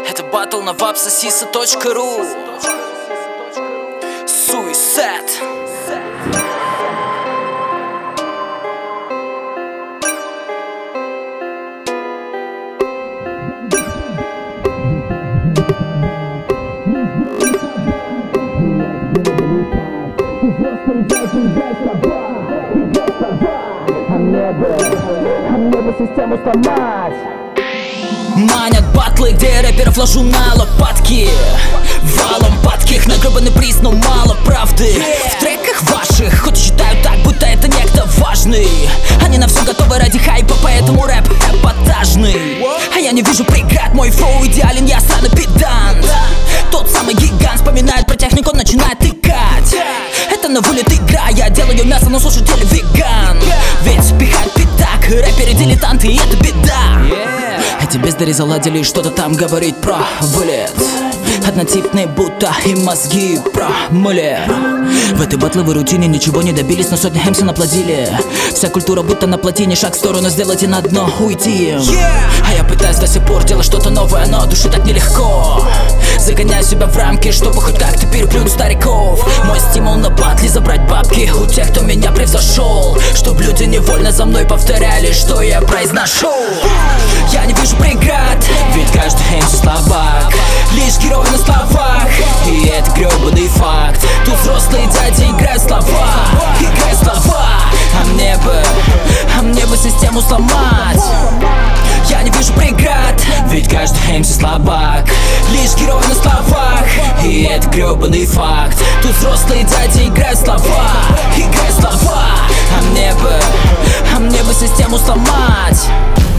Это батл на vapsasisa.ru. Суисет. А мне бы систему сломать. Манят батлы, где я рэперов ложу на лопатки. Валом падких на гребаный приз, но мало правды в треках ваших, хоть и считают так, будто это некто важный. Они на все готовы ради хайпа, поэтому рэп эпатажный. А я не вижу преград, мой флоу идеален, я сраный педант. Тот самый гигант вспоминает про технику, начинает тыкать. Это на вылет игра, я делаю мясо, но слушатель веган. Ведь пихать пятак, рэперы дилетанты, и это беда. Эти бездари заладили что-то там говорить про вылет. Однотипные будто и мозги промыли. В этой батловой рутине ничего не добились, но сотни МС наплодили. Вся культура будто на плотине, шаг в сторону сделать и на дно уйти. А я пытаюсь до сих пор делать что-то новое, но душе так нелегко. Загоняю себя в рамки, чтобы хоть как-то переплюнуть стариков. Мой стимул на батле забрать бабки у тех, кто меня превзошел, чтоб люди невольно за мной повторяли, что я произношу. Я не вижу преград, ведь каждый МС слабак, лишь герой на словах, и это гребаный факт. Тут взрослые дяди играют слова, играют слова. А мне бы систему сломать. Я не вижу преград, ведь каждый МС слабак, лишь герой на словах, и это гребаный факт. Тут взрослые дяди играют слова, играют слова. А мне бы систему сломать.